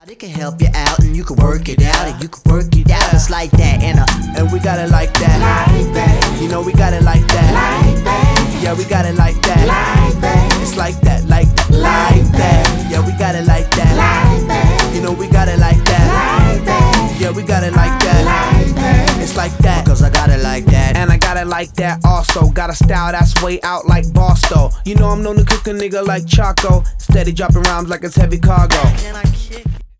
It can help you out and you can work it out and you can work it out. It's like that and we got it like that. Like that. You know we got it like that. Like that. Yeah, we got it like that. Like that. It's like that, like that, like that. Yeah, we got it like that. Like that. You know we got it like that. Like that. Yeah, we got it like that. Like that. It's like that. Because I got it like that. And I got it like that also. Got a style that's way out like Bosto. You know I'm known to cook a nigga like Choco. Steady dropping rhymes like it's heavy cargo. Can I kick it?